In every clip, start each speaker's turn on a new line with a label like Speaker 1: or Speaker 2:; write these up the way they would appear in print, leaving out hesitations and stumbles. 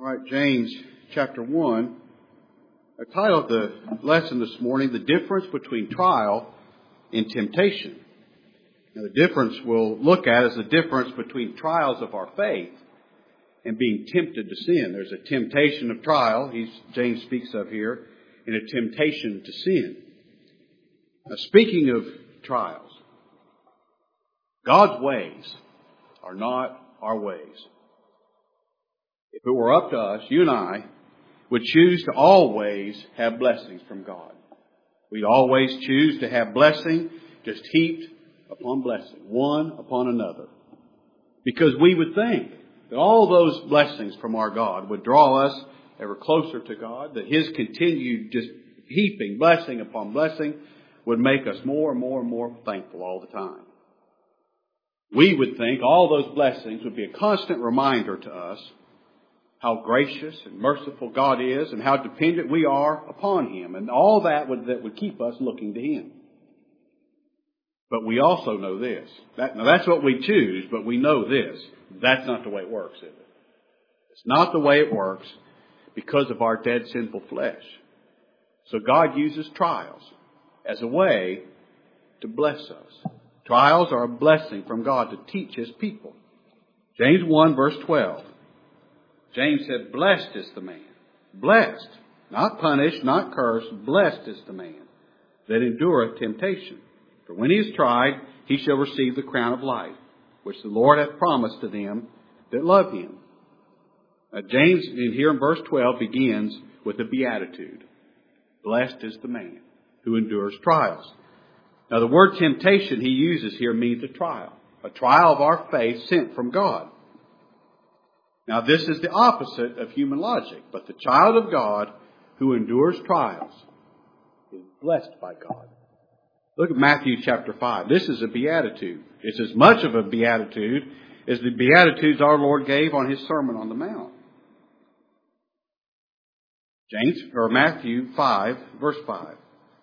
Speaker 1: All right, James chapter 1. I titled the lesson this morning, The Difference Between Trial and Temptation. Now, the difference we'll look at is the difference between trials of our faith and being tempted to sin. There's a temptation of trial, James speaks of here, and a temptation to sin. Now, speaking of trials, God's ways are not our ways. If it were up to us, you and I would choose to always have blessings from God. We'd always choose to have blessing just heaped upon blessing, one upon another. Because we would think that all those blessings from our God would draw us ever closer to God, that His continued just heaping blessing upon blessing would make us more and more and more thankful all the time. We would think all those blessings would be a constant reminder to us how gracious and merciful God is and how dependent we are upon Him, and all that would keep us looking to Him. But we also know this. Now that's what we choose, but we know this. That's not the way it works, is it? It's not the way it works because of our dead sinful flesh. So God uses trials as a way to bless us. Trials are a blessing from God to teach His people. James 1 verse 12. James said, blessed is the man. Blessed. Not punished, not cursed. Blessed is the man that endureth temptation. For when he is tried, he shall receive the crown of life, which the Lord hath promised to them that love Him. James, here in verse 12, begins with a beatitude. Blessed is the man who endures trials. Now, the word temptation he uses here means a trial of our faith sent from God. Now, this is the opposite of human logic, but the child of God who endures trials is blessed by God. Look at Matthew chapter 5. This is a beatitude. It's as much of a beatitude as the beatitudes our Lord gave on His Sermon on the Mount. Matthew 5, verse 5.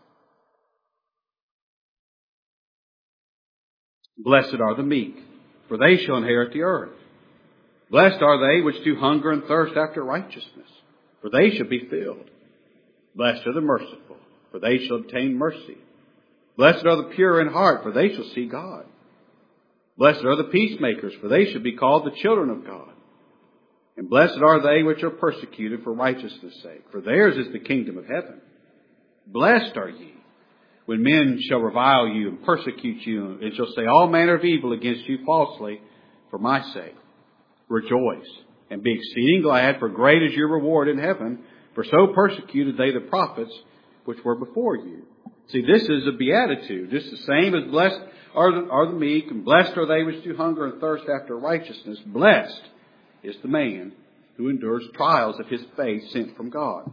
Speaker 1: Blessed are the meek, for they shall inherit the earth. Blessed are they which do hunger and thirst after righteousness, for they shall be filled. Blessed are the merciful, for they shall obtain mercy. Blessed are the pure in heart, for they shall see God. Blessed are the peacemakers, for they shall be called the children of God. And blessed are they which are persecuted for righteousness' sake, for theirs is the kingdom of heaven. Blessed are ye, when men shall revile you and persecute you, and shall say all manner of evil against you falsely for my sake. Rejoice and be exceeding glad, for great is your reward in heaven, for so persecuted they the prophets which were before you. See, this is a beatitude. This is the same as blessed are the meek, and blessed are they which do hunger and thirst after righteousness. Blessed is the man who endures trials of his faith sent from God.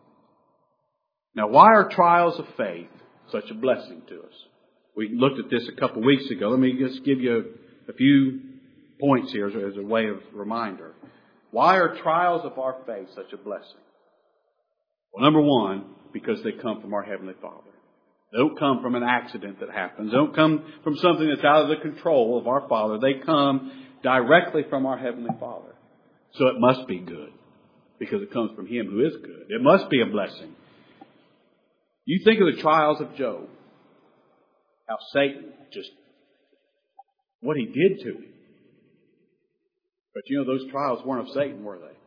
Speaker 1: Now, why are trials of faith such a blessing to us? We looked at this a couple of weeks ago. Let me just give you a few points here as a way of reminder. Why are trials of our faith such a blessing? Well, number one, because they come from our Heavenly Father. They don't come from an accident that happens. They don't come from something that's out of the control of our Father. They come directly from our Heavenly Father. So it must be good, because it comes from Him who is good. It must be a blessing. You think of the trials of Job. How Satan what he did to him. But you know, those trials weren't of Satan, were they?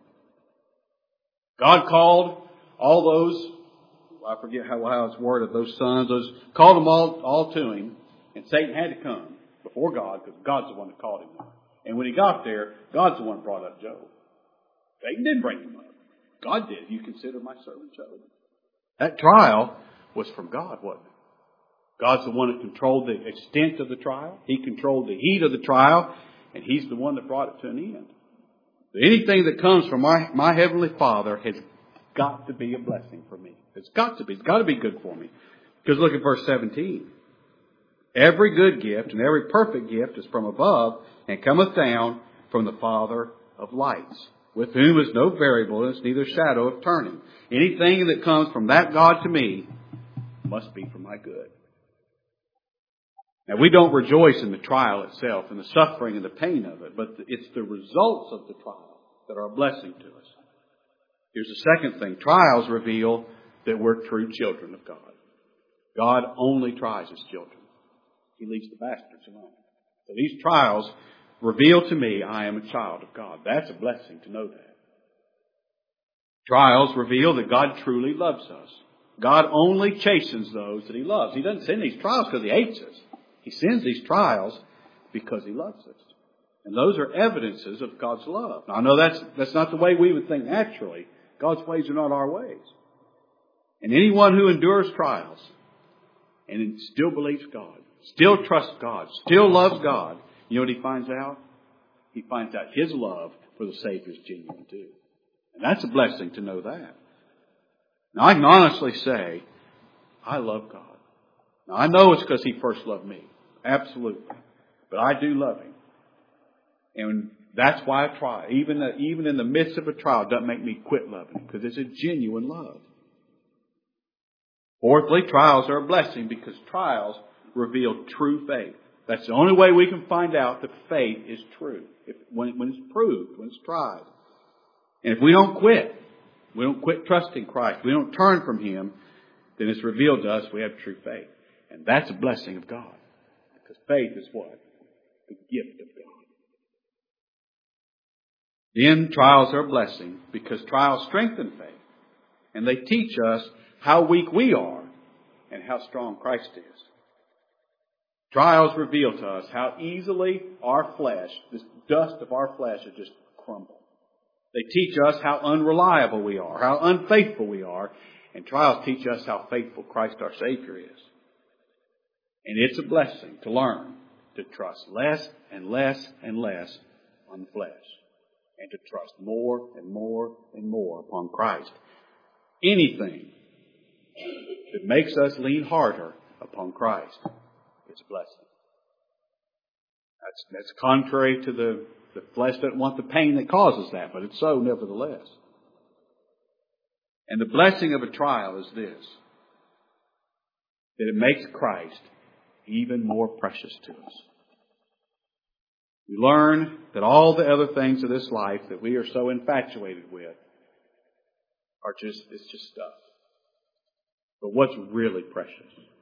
Speaker 1: God called all those, I forget how it's worded, those sons, called them all to Him, and Satan had to come before God, because God's the one that called him. And when he got there, God's the one that brought up Job. Satan didn't bring him up. God did. You consider my servant Job. That trial was from God, wasn't it? God's the one that controlled the extent of the trial. He controlled the heat of the trial. And He's the one that brought it to an end. But anything that comes from my Heavenly Father has got to be a blessing for me. It's got to be. It's got to be good for me. Because look at verse 17. Every good gift and every perfect gift is from above and cometh down from the Father of lights, with whom is no variableness, neither shadow of turning. Anything that comes from that God to me must be for my good. Now, we don't rejoice in the trial itself and the suffering and the pain of it, but it's the results of the trial that are a blessing to us. Here's the second thing. Trials reveal that we're true children of God. God only tries His children. He leaves the bastards alone. So these trials reveal to me I am a child of God. That's a blessing to know that. Trials reveal that God truly loves us. God only chastens those that He loves. He doesn't send these trials because He hates us. He sends these trials because He loves us. And those are evidences of God's love. Now, I know that's not the way we would think naturally. God's ways are not our ways. And anyone who endures trials and still believes God, still trusts God, still loves God, you know what he finds out? He finds out His love for the Savior is genuine too. And that's a blessing to know that. Now, I can honestly say, I love God. Now, I know it's because He first loved me. Absolutely. But I do love Him. And that's why I try. Even in the midst of a trial, it doesn't make me quit loving Him, because it's a genuine love. Fourthly, trials are a blessing because trials reveal true faith. That's the only way we can find out that faith is true. When it's proved, when it's tried. And if we don't quit trusting Christ, we don't turn from Him, then it's revealed to us we have true faith. And that's a blessing of God. Because faith is what? The gift of God. Then trials are a blessing because trials strengthen faith. And they teach us how weak we are and how strong Christ is. Trials reveal to us how easily our flesh, this dust of our flesh, will just crumble. They teach us how unreliable we are, how unfaithful we are. And trials teach us how faithful Christ our Savior is. And it's a blessing to learn to trust less and less and less on the flesh. And to trust more and more and more upon Christ. Anything that makes us lean harder upon Christ is a blessing. That's contrary to the flesh doesn't want the pain that causes that, but it's so nevertheless. And the blessing of a trial is this, that it makes Christ even more precious to us. We learn that all the other things of this life that we are so infatuated with it's just stuff. But what's really precious?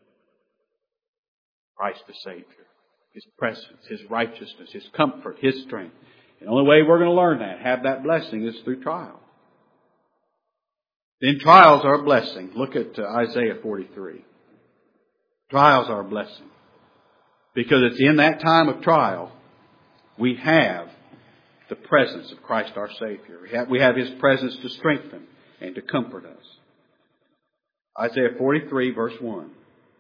Speaker 1: Christ the Savior. His presence, His righteousness, His comfort, His strength. And the only way we're going to learn that, have that blessing, is through trial. Then trials are a blessing. Look at Isaiah 43. Trials are a blessing. Because it's in that time of trial we have the presence of Christ our Savior. We have His presence to strengthen and to comfort us. Isaiah 43 verse 1.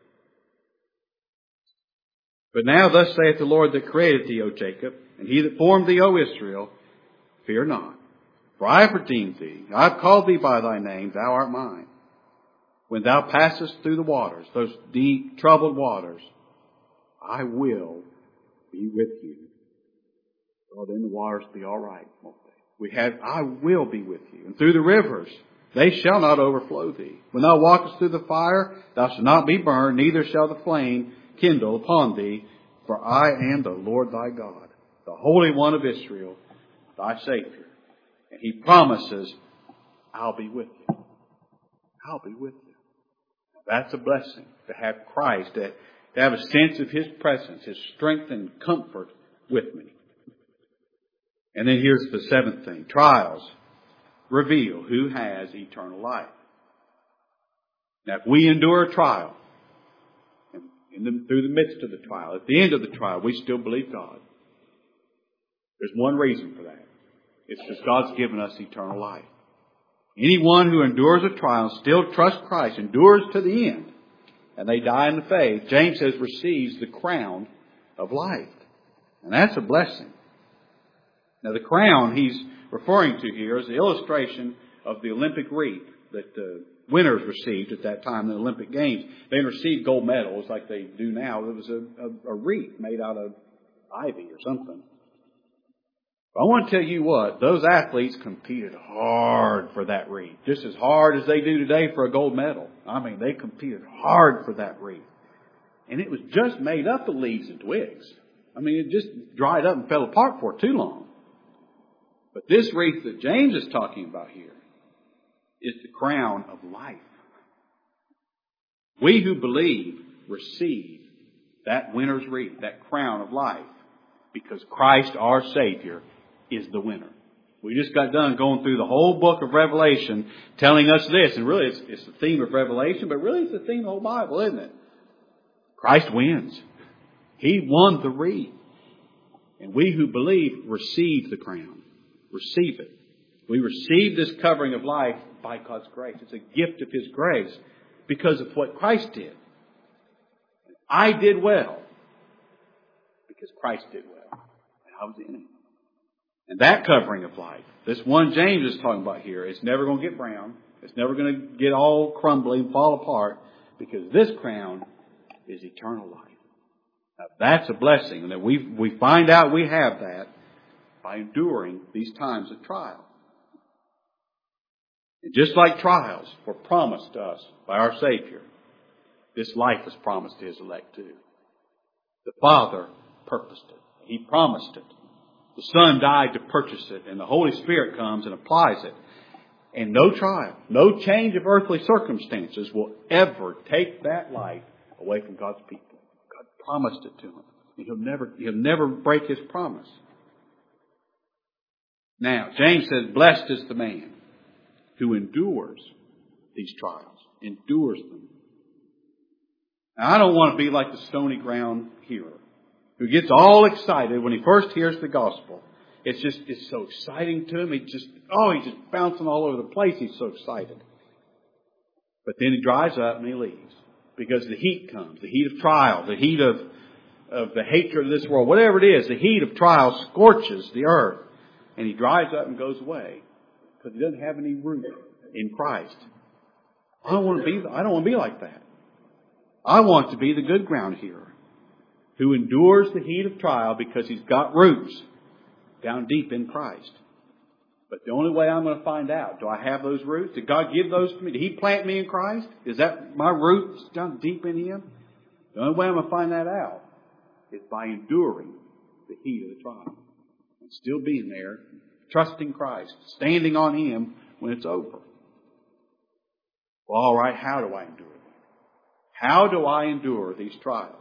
Speaker 1: But now thus saith the Lord that created thee, O Jacob, and He that formed thee, O Israel, fear not. For I have redeemed thee. I have called thee by thy name. Thou art mine. When thou passest through the waters, those deep, troubled waters, I will be with you. Well, then the waters will be all right, won't they? I will be with you. And through the rivers, they shall not overflow thee. When thou walkest through the fire, thou shalt not be burned, neither shall the flame kindle upon thee. For I am the Lord thy God, the Holy One of Israel, thy Savior. And He promises, I'll be with you. I'll be with you. That's a blessing, to have Christ, to have a sense of His presence, His strength and comfort with me. And then here's the seventh thing. Trials reveal who has eternal life. Now, if we endure a trial, and through the midst of the trial, at the end of the trial, we still believe God, there's one reason for that. It's because God's given us eternal life. Anyone who endures a trial, still trusts Christ, endures to the end, and they die in the faith, James says, receives the crown of life. And that's a blessing. Now, the crown he's referring to here is the illustration of the Olympic wreath that the winners received at that time in the Olympic Games. They didn't receive gold medals like they do now. It was a wreath made out of ivy or something. But I want to tell you what, those athletes competed hard for that wreath. Just as hard as they do today for a gold medal. I mean, they competed hard for that wreath. And it was just made up of leaves and twigs. I mean, it just dried up and fell apart for too long. But this wreath that James is talking about here is the crown of life. We who believe receive that winner's wreath, that crown of life, because Christ our Savior is the winner. We just got done going through the whole book of Revelation telling us this. And really it's the theme of Revelation, but really it's the theme of the whole Bible, isn't it? Christ wins. He won the wreath. And we who believe receive the crown. Receive it. We receive this covering of life by God's grace. It's a gift of His grace because of what Christ did. I did well because Christ did well. And I was in it. And that covering of life, this one James is talking about here, it's never going to get brown. It's never going to get all crumbly and fall apart, because this crown is eternal life. Now that's a blessing, and that we find out we have that by enduring these times of trial. And just like trials were promised to us by our Savior, this life is promised to His elect too. The Father purposed it. He promised it. The Son died to purchase it, and the Holy Spirit comes and applies it. And no trial, no change of earthly circumstances will ever take that life away from God's people. God promised it to them. And He'll never break His promise. Now, James says, blessed is the man who endures these trials, endures them. Now, I don't want to be like the stony ground hearer who gets all excited when he first hears the gospel. It's so exciting to him. He's just bouncing all over the place. He's so excited. But then he dries up and he leaves. Because the heat comes, the heat of trial, the heat of the hatred of this world, whatever it is, the heat of trial scorches the earth. And he dries up and goes away because he doesn't have any root in Christ. I don't want to be like that. I want to be the good ground hearer who endures the heat of trial because he's got roots down deep in Christ. But the only way I'm going to find out, do I have those roots? Did God give those to me? Did He plant me in Christ? Is that my roots down deep in Him? The only way I'm going to find that out is by enduring the heat of the trial. And still being there, trusting Christ, standing on Him when it's over. Well, all right, how do I endure them? How do I endure these trials?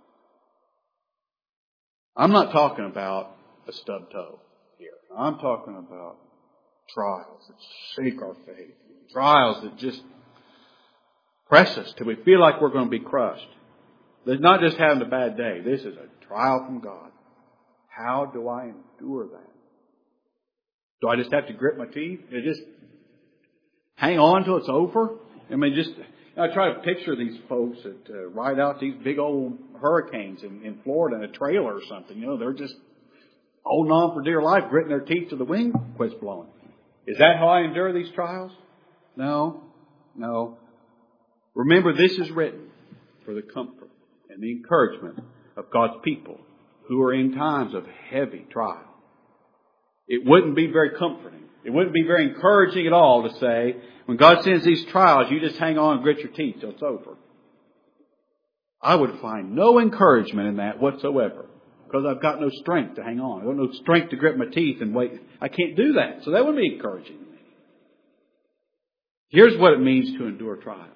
Speaker 1: I'm not talking about a stub toe here. I'm talking about trials that shake our faith. Trials that just press us till we feel like we're going to be crushed. There's not just having a bad day. This is a trial from God. How do I endure that? Do I just have to grit my teeth and just hang on till it's over? I mean, I try to picture these folks that ride out these big old hurricanes in Florida in a trailer or something. They're just holding on for dear life, gritting their teeth till the wind quits blowing. Is that how I endure these trials? No. Remember, this is written for the comfort and the encouragement of God's people who are in times of heavy trial. It wouldn't be very comforting. It wouldn't be very encouraging at all to say, when God sends these trials, you just hang on and grit your teeth till it's over. I would find no encouragement in that whatsoever, because I've got no strength to hang on. I've got no strength to grit my teeth and wait. I can't do that. So that wouldn't be encouraging to me. Here's what it means to endure trials.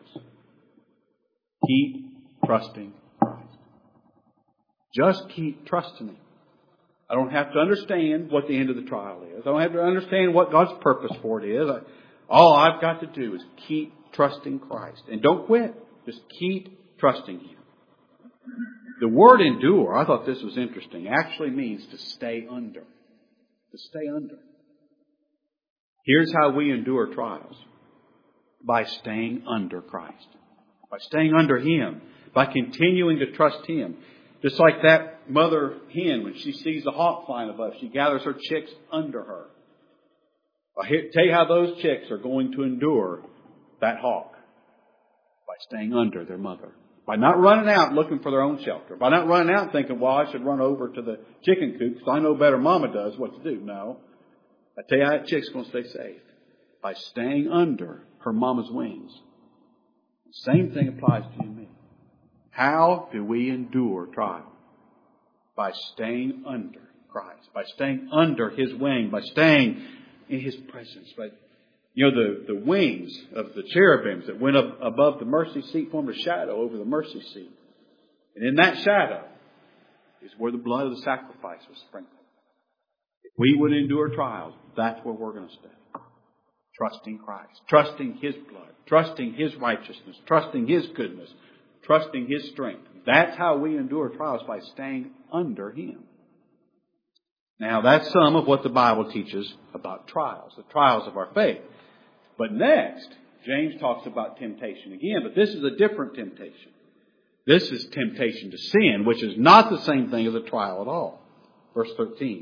Speaker 1: Keep trusting Christ. Just keep trusting Him. I don't have to understand what the end of the trial is. I don't have to understand what God's purpose for it is. All I've got to do is keep trusting Christ. And don't quit. Just keep trusting Him. The word endure, I thought this was interesting, actually means to stay under. To stay under. Here's how we endure trials. By staying under Christ. By staying under Him. By continuing to trust Him. Just like that mother hen, when she sees the hawk flying above, she gathers her chicks under her. I'll tell you how those chicks are going to endure that hawk. By staying under their mother. By not running out looking for their own shelter. By not running out thinking, well, I should run over to the chicken coop because I know better Mama does what to do. No. I tell you how that chick's going to stay safe. By staying under her mama's wings. The same thing applies to you and me. How do we endure trial? By staying under Christ. By staying under His wing. By staying in His presence. By You know, the wings of the cherubims that went up above the mercy seat formed a shadow over the mercy seat. And in that shadow is where the blood of the sacrifice was sprinkled. If we would endure trials, that's where we're going to stay. Trusting Christ, trusting His blood, trusting His righteousness, trusting His goodness, trusting His strength. That's how we endure trials, by staying under Him. Now, that's some of what the Bible teaches about trials, the trials of our faith. But next, James talks about temptation again, but this is a different temptation. This is temptation to sin, which is not the same thing as a trial at all. Verse 13.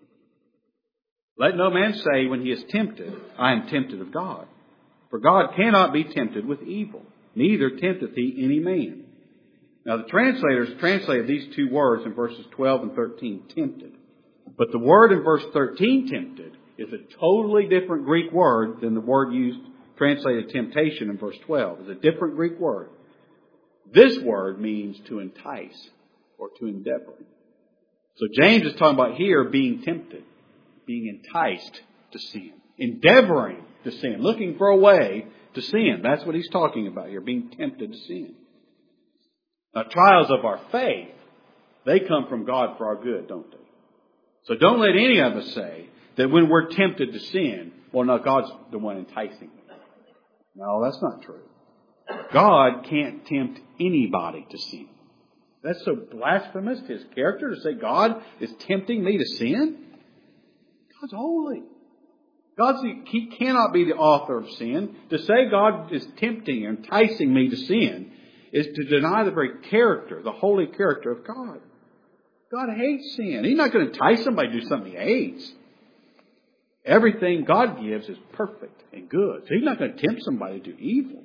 Speaker 1: Let no man say when he is tempted, I am tempted of God. For God cannot be tempted with evil, neither tempteth He any man. Now the translators translated these two words in verses 12 and 13, tempted. But the word in verse 13, tempted, is a totally different Greek word than the word used, translated temptation in verse 12. It's a different Greek word. This word means to entice or to endeavor. So James is talking about here being tempted, being enticed to sin, endeavoring to sin, looking for a way to sin. That's what he's talking about here, being tempted to sin. Now, trials of our faith, they come from God for our good, don't they? So don't let any of us say that when we're tempted to sin, well, no, God's the one enticing me. No, that's not true. God can't tempt anybody to sin. That's so blasphemous to His character to say God is tempting me to sin. God's holy. He cannot be the author of sin. To say God is tempting or enticing me to sin is to deny the very character, the holy character of God. God hates sin. He's not going to entice somebody to do something He hates. Everything God gives is perfect and good. So He's not going to tempt somebody to do evil.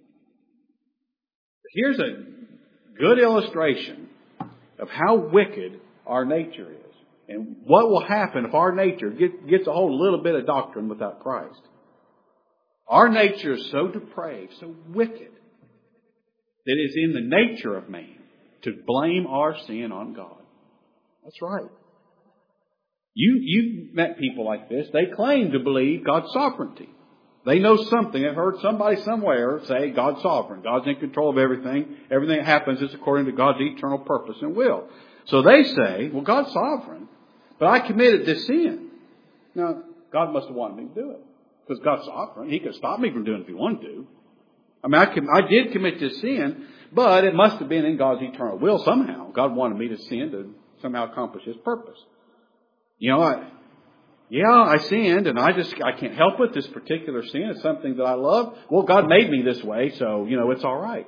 Speaker 1: Here's a good illustration of how wicked our nature is. And what will happen if our nature gets a whole little bit of doctrine without Christ. Our nature is so depraved, so wicked, that it is in the nature of man to blame our sin on God. That's right. You've met people like this. They claim to believe God's sovereignty. They know something. They've heard somebody somewhere say God's sovereign. God's in control of everything. Everything that happens is according to God's eternal purpose and will. So they say, well, God's sovereign, but I committed this sin. Now, God must have wanted me to do it. Because God's sovereign. He could stop me from doing it if He wanted to. I mean, I did commit this sin, but it must have been in God's eternal will somehow. God wanted me to sin to somehow accomplish His purpose. You know, I sinned and I can't help it. This particular sin is something that I love. Well, God made me this way, so, it's all right.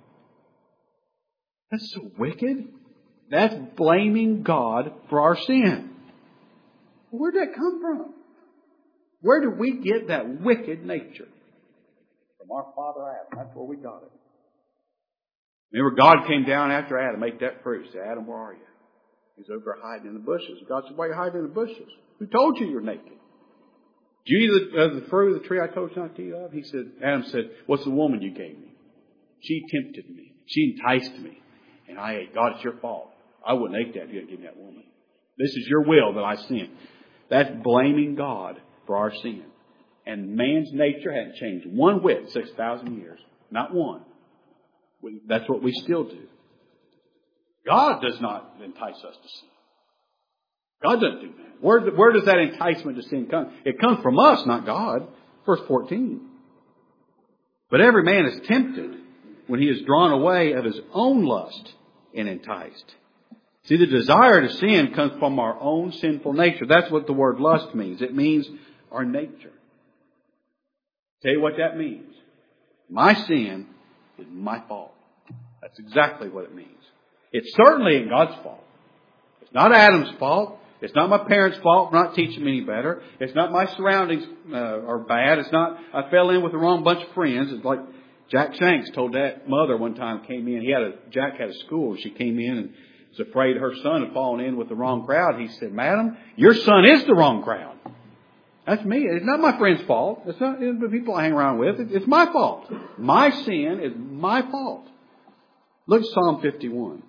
Speaker 1: That's so wicked. That's blaming God for our sin. Where'd that come from? Where did we get that wicked nature? From our father Adam. That's where we got it. Remember, God came down after Adam, ate that fruit. Said, Adam, where are you? He's over hiding in the bushes. God said, why are you hiding in the bushes? Who told you you're naked? Did you eat the fruit of the tree I told you not to eat of? Adam said, what's the woman you gave me? She tempted me. She enticed me. And I ate. God, it's your fault. I wouldn't eat that if you didn't give me that woman. This is your will that I sin. That's blaming God for our sin. And man's nature hadn't changed one whit in 6,000 years. Not one. That's what we still do. God does not entice us to sin. God doesn't do that. Where does that enticement to sin come? It comes from us, not God. Verse 14. But every man is tempted when he is drawn away of his own lust and enticed. See, the desire to sin comes from our own sinful nature. That's what the word lust means. It means our nature. Tell you what that means. My sin is my fault. That's exactly what it means. It's certainly ain't God's fault. It's not Adam's fault. It's not my parents' fault for not teaching me any better. It's not my surroundings are bad. It's not I fell in with the wrong bunch of friends. It's like Jack Shanks told that mother one time came in. Jack had a school. She came in and was afraid her son had fallen in with the wrong crowd. He said, Madam, your son is the wrong crowd. That's me. It's not my friend's fault. It's not the people I hang around with. It's my fault. My sin is my fault. Look at Psalm 51.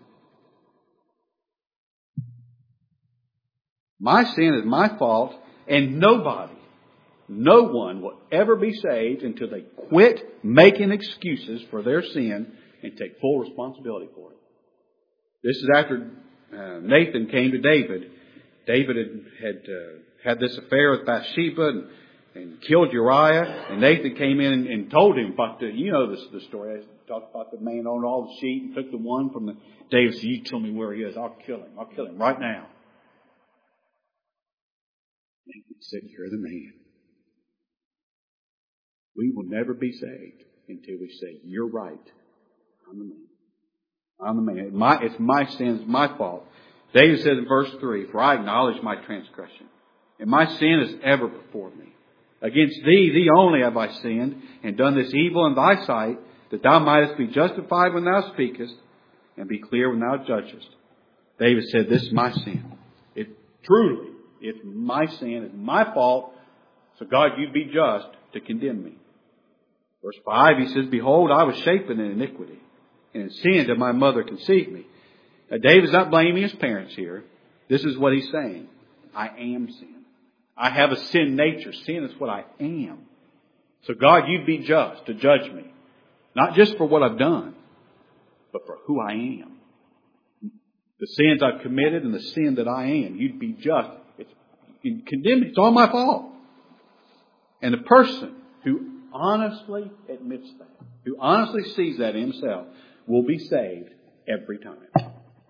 Speaker 1: My sin is my fault, and nobody No one will ever be saved until they quit making excuses for their sin and take full responsibility for it. This is after Nathan came to David. David had this affair with Bathsheba and killed Uriah. And Nathan came in and told him about the story. I talked about the man owned all the sheep and took the one from the David said, you tell me where he is. I'll kill him. I'll kill him right now. Nathan said, you're the man. We will never be saved until we say, you're right. I'm the man. I'm the man. It's my sins, my fault. David says in verse 3, for I acknowledge my transgression, and my sin is ever before me. Against thee only have I sinned, and done this evil in thy sight, that thou mightest be justified when thou speakest, and be clear when thou judgest. David said, this is my sin. It's my sin, it's my fault, so God, you be just to condemn me. Verse 5, he says, behold, I was shapen in iniquity, and in sin did my mother conceive me. Now, David's not blaming his parents here. This is what he's saying. I am sin. I have a sin nature. Sin is what I am. So God, you'd be just to judge me. Not just for what I've done, but for who I am. The sins I've committed and the sin that I am. You'd be just. You condemn me. It's all my fault. And the person who honestly admits that, who honestly sees that in himself, will be saved every time.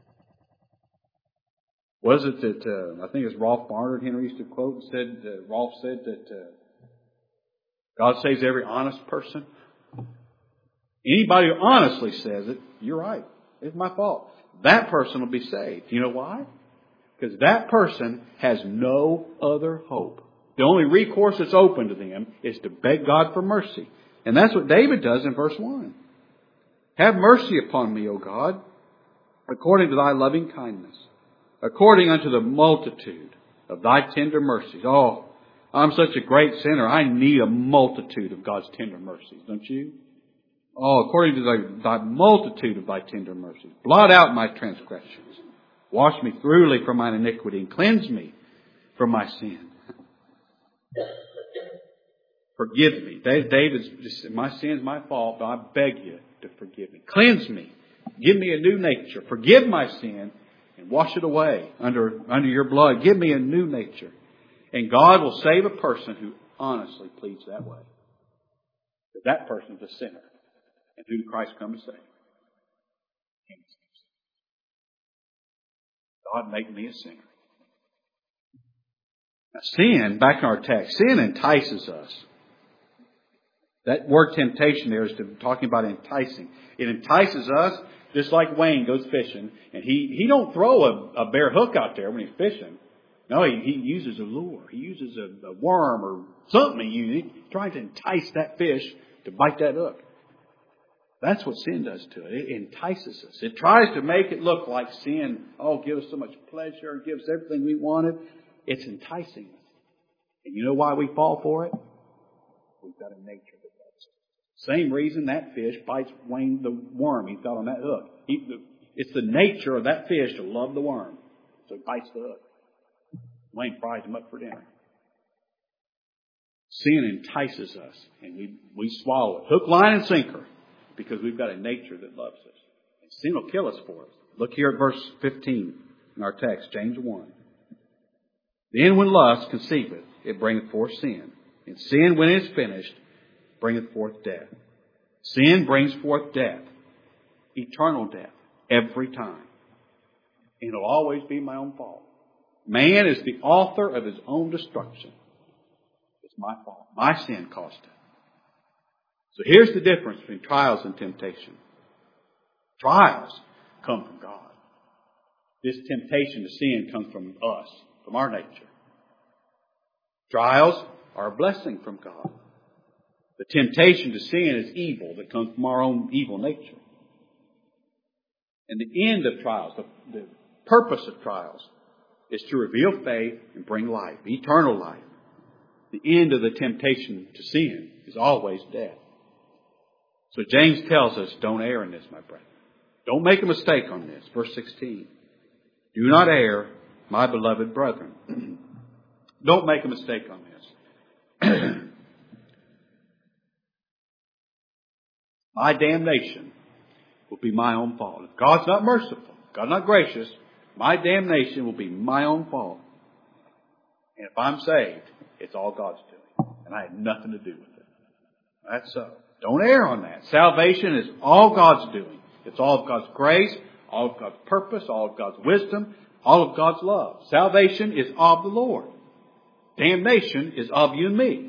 Speaker 1: Was it that, I think it's Rolf Barnard, Henry used to quote, Rolf said that God saves every honest person. Anybody who honestly says it, you're right, it's my fault. That person will be saved. You know why? Because that person has no other hope. The only recourse that's open to them is to beg God for mercy. And that's what David does in verse 1. Have mercy upon me, O God, according to thy loving kindness, according unto the multitude of thy tender mercies. Oh, I'm such a great sinner. I need a multitude of God's tender mercies, don't you? Oh, according to thy multitude of thy tender mercies. Blot out my transgressions. Wash me thoroughly from mine iniquity and cleanse me from my sin. Forgive me. David's just, my sin's my fault, but I beg you to forgive me. Cleanse me. Give me a new nature. Forgive my sin and wash it away under your blood. Give me a new nature. And God will save a person who honestly pleads that way. But that person is a sinner. And who did Christ come to save? God, make me a sinner. Now, sin, back in our text, sin entices us. That word temptation there is talking about enticing. It entices us just like Wayne goes fishing. And he don't throw a bare hook out there when he's fishing. No, he uses a lure. He uses a worm or something. He's trying to entice that fish to bite that hook. That's what sin does to it. It entices us. It tries to make it look like sin. Oh, give us so much pleasure. Give us everything we wanted. It's enticing us. And you know why we fall for it? We've got a nature that does it. Same reason that fish bites Wayne the worm he's got on that hook. It's the nature of that fish to love the worm. So he bites the hook. Wayne fries him up for dinner. Sin entices us. And we swallow it. Hook, line, and sinker. Because we've got a nature that loves us. And sin will kill us for us. Look here at verse 15 in our text, James 1. Then when lust conceiveth, it bringeth forth sin. And sin, when it is finished, bringeth forth death. Sin brings forth death. Eternal death. Every time. And it'll always be my own fault. Man is the author of his own destruction. It's my fault. My sin cost it. So here's the difference between trials and temptation. Trials come from God. This temptation to sin comes from us, from our nature. Trials are a blessing from God. The temptation to sin is evil that comes from our own evil nature. And the end of trials, the purpose of trials, is to reveal faith and bring life, eternal life. The end of the temptation to sin is always death. So James tells us, don't err in this, my brethren. Don't make a mistake on this. Verse 16. Do not err, my beloved brethren. Don't make a mistake on this. My damnation will be my own fault. If God's not merciful, God's not gracious, my damnation will be my own fault. And if I'm saved, it's all God's doing. And I had nothing to do with it. That's so. Don't err on that. Salvation is all God's doing. It's all of God's grace, all of God's purpose, all of God's wisdom, all of God's love. Salvation is of the Lord. Damnation is of you and me.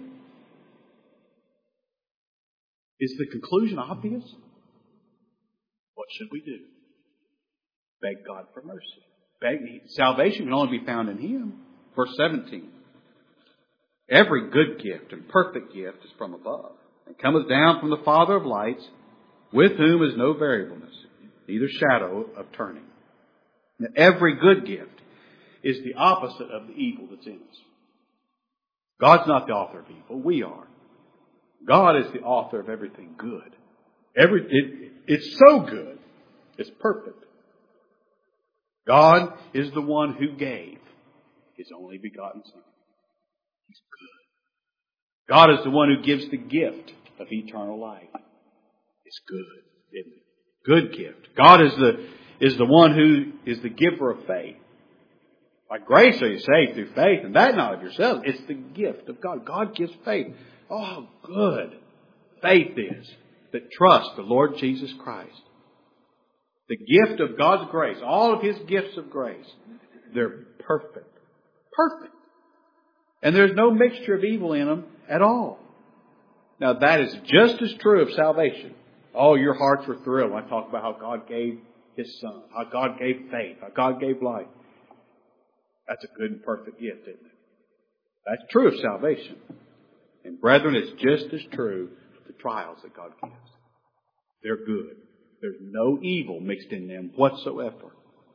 Speaker 1: Is the conclusion obvious? What should we do? Beg God for mercy. Salvation can only be found in Him. Verse 17. Every good gift and perfect gift is from above, and cometh down from the Father of lights, with whom is no variableness, neither shadow of turning. Now, every good gift is the opposite of the evil that's in us. God's not the author of evil. We are. God is the author of everything good. It's so good. It's perfect. God is the one who gave His only begotten Son. He's good. God is the one who gives the gift of eternal life. It's good, isn't it? Good gift. God is the one who is the giver of faith. By grace are you saved through faith, and that not of yourselves. It's the gift of God. God gives faith. Oh, how good faith is that trusts the Lord Jesus Christ. The gift of God's grace, all of His gifts of grace, they're perfect. Perfect. And there's no mixture of evil in them at all. Now that is just as true of salvation. Oh, your hearts were thrilled when I talk about how God gave His Son, how God gave faith, how God gave life. That's a good and perfect gift, isn't it? That's true of salvation. And brethren, it's just as true of the trials that God gives. They're good. There's no evil mixed in them whatsoever.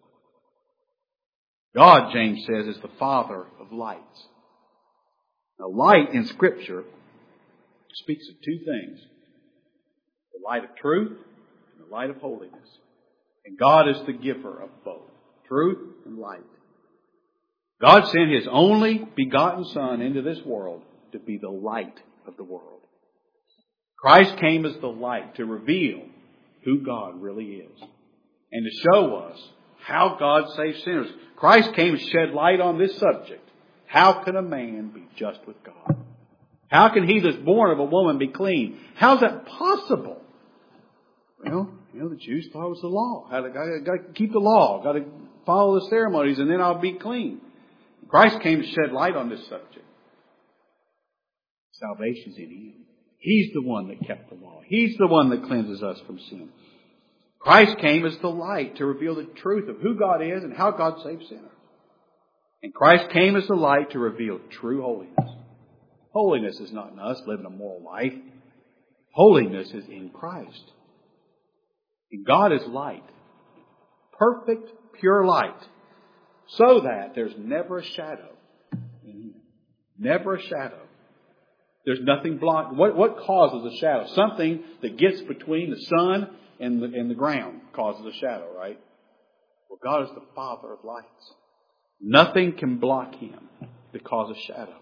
Speaker 1: God, James says, is the Father of lights. Now, light in Scripture speaks of two things. The light of truth and the light of holiness. And God is the giver of both. Truth and light. God sent His only begotten Son into this world to be the light of the world. Christ came as the light to reveal who God really is and to show us how God saves sinners. Christ came to shed light on this subject. How can a man be just with God? How can he that's born of a woman be clean? How's that possible? Well, the Jews thought it was the law. Got to keep the law. Got to follow the ceremonies and then I'll be clean. Christ came to shed light on this subject. Salvation's in Him. He's the one that kept the law. He's the one that cleanses us from sin. Christ came as the light to reveal the truth of who God is and how God saves sinners. And Christ came as the light to reveal true holiness. Holiness is not in us living a moral life. Holiness is in Christ. And God is light. Perfect, pure light. So that there's never a shadow in Him. Never a shadow. There's nothing blocked. What causes a shadow? Something that gets between the sun and the ground causes a shadow, right? Well, God is the Father of lights. Nothing can block Him to cause a shadow.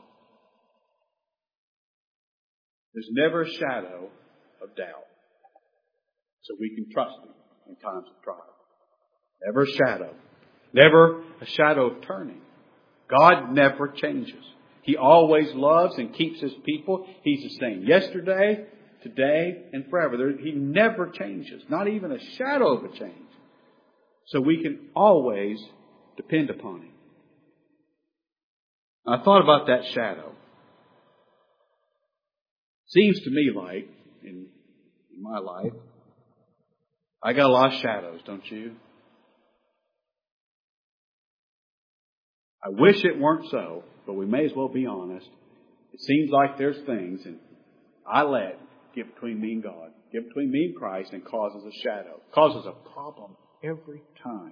Speaker 1: There's never a shadow of doubt. So we can trust Him in times of trial. Never a shadow. Never a shadow of turning. God never changes. He always loves and keeps His people. He's the same yesterday, today, and forever. He never changes. Not even a shadow of a change. So we can always depend upon Him. I thought about that shadow. Seems to me like, in my life, I got a lot of shadows, don't you? I wish it weren't so, but we may as well be honest. It seems like there's things and I let get between me and God, get between me and Christ, and causes a shadow, causes a problem every time.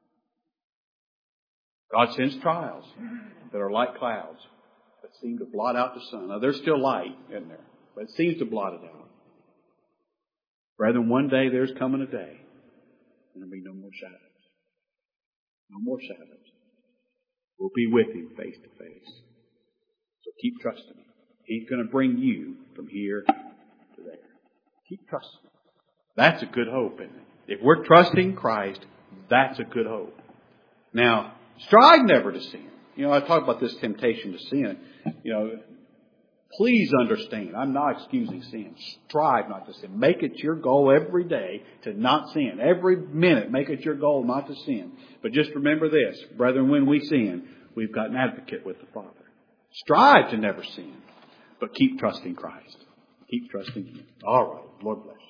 Speaker 1: God sends trials that are like clouds that seem to blot out the sun. Now there's still light in there, but it seems to blot it out. Brethren, one day there's coming a day and there'll be no more shadows. No more shadows. We'll be with Him face to face. So keep trusting Him. He's going to bring you from here to there. Keep trusting. That's a good hope, isn't it? If we're trusting Christ, that's a good hope. Now, strive never to sin. I talk about this temptation to sin. Please understand, I'm not excusing sin. Strive not to sin. Make it your goal every day to not sin. Every minute, make it your goal not to sin. But just remember this, brethren, when we sin, we've got an advocate with the Father. Strive to never sin, but keep trusting Christ. Keep trusting Him. All right. Lord bless you.